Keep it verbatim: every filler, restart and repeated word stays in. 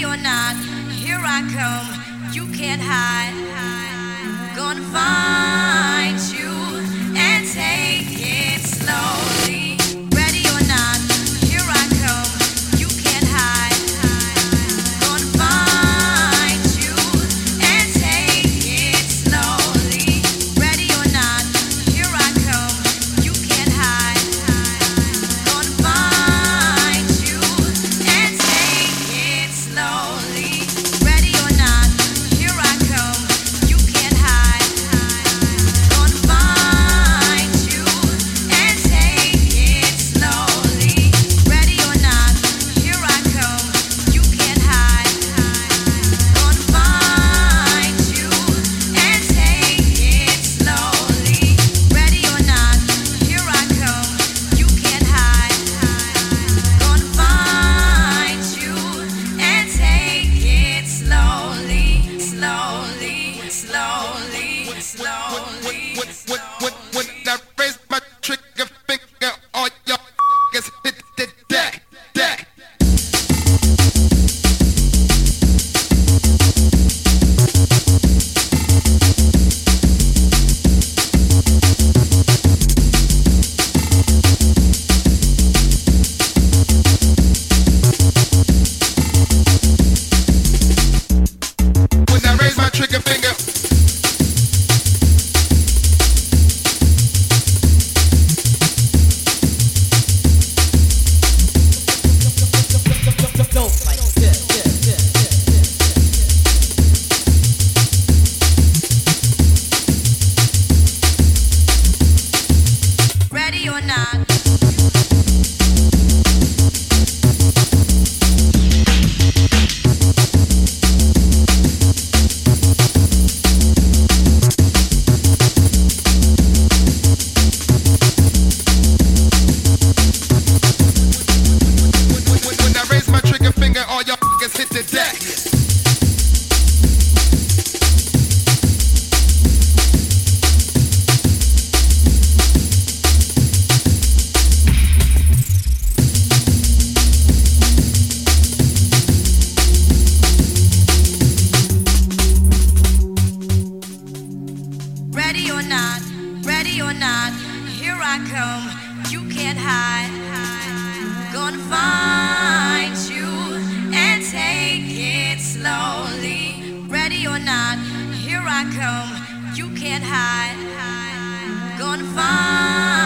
Ready or not, here I come. You can't hide. Gonna find you and take it slowly. Ready or not, here I come. You can't hide. Gonna find you and take it slowly. Ready or not, here I come. You can't hide. Gonna find you and take it slowly. Ready or not, here I come. You can't hide. Gonna find you and take it slowly. Ready or not, here I come. You can't hide. Gonna find you and take it slowly. Ready or not, here I come. You can't hide. Gonna find you and take it slowly, slowly, slowly, slowly. When, when, when I raise my trigger finger, all y'all niggas hit the deck, deck. When I raise my trigger finger. Ready or not. When, when I raise my trigger finger, all y'all niggas hit the deck. Ready or not, ready or not, here I come. You can't hide. Gonna find you and take it slowly. Ready or not, here I come. You can't hide. Gonna find